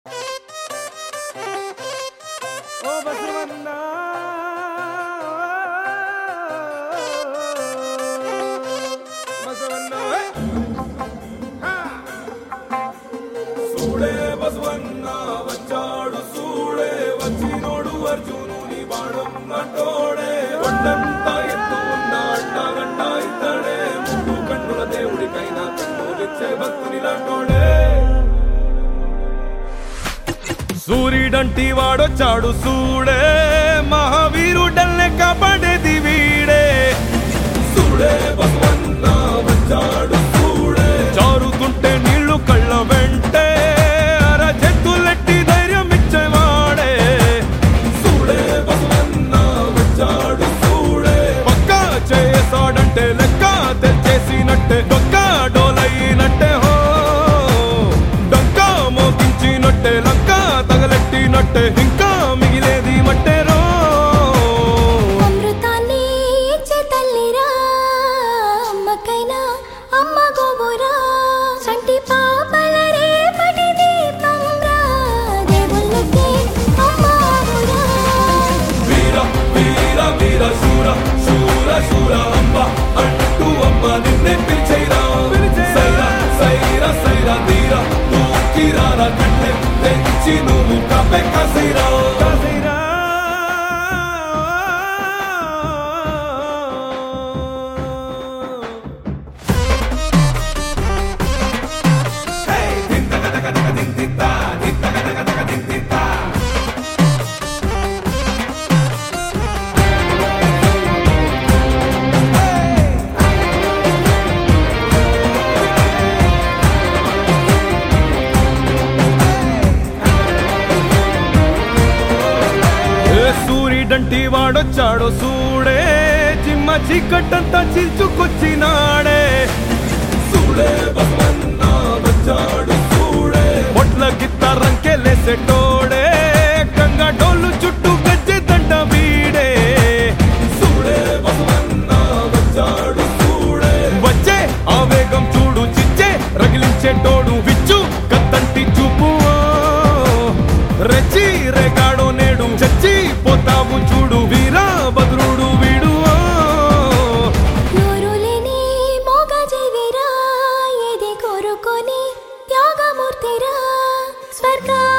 ఓ బసవన్న బసవన్న సూడే బసవన్న వచ్చాడు సూడే వచ్చినోడు అర్జునుని బాణం అంటోడే కొండంతా ఎత్తు ఉన్న అడ్డగంట ఇతడే ముందు కన్నుల దేవుడికైనా కన్నులిచ్చే భక్తుని లాంటోడే సూర్యుడంటి వాడొచ్చాడు సూడే మహావీరుడల్నే కాపాడేది వీడే సూడే బసవన్న వచ్చాడు సూడే జారుతుంటే నీళ్లు కళ్ళ వెంటే అర చెత్తులెట్టి ధైర్యం ఇచ్చేవాడే సూడే బసవన్న వచ్చాడు సూడే పక్కా చేసాడంటే లెక్క తెచ్చేసినట్టే డొక్క డోలైనట్టే హో డొక్క మోగించినట్టే లక్క తగలెట్టినట్టే ఇంకా మిగిలేది మట్టేరో అమృతాన్ని ఇచ్చే తల్లిరా అమ్మకైనా అమ్మ గోబురా సంటి పాపల రేపటి దీపంరా దేవుళ్ళకి అమ్మ ఆవురా వీర వీర వీర శూర శూర శూర అమ్మ అంటూ అమ్మ నిన్నే పిలిచేరా సైరా సైరా సైరా తీర తూకిరారా కట్టె తెచ్చి నువ్వు కపె కసిరా కసిరా సూర్యుడంటి వాడొచ్చాడో సూడే చిమ్మ చీకట్టంతా చిల్చుకొచ్చినాడే సూడే బసవన్న వచ్చాడు సూడే పొట్ల గిత్త రంకెలేసేటోడే గంగా డోలు చుట్టూ గజ్జె దండ వీడే సూడే బసవన్న వచ్చాడు సూడే వచ్చే ఆవేగం చూడు చిచ్చే రగిలించేటోడు విచ్చు కత్తంటి చూపు రెచ్చి రేగాడో నేడు చచ్చి పోతావు చూడు వీరా భద్రుడు వీడు నోరు లేని మోగ జీవిరా ఏది కోరుకొని త్యాగమూర్తిరా స్వర్గ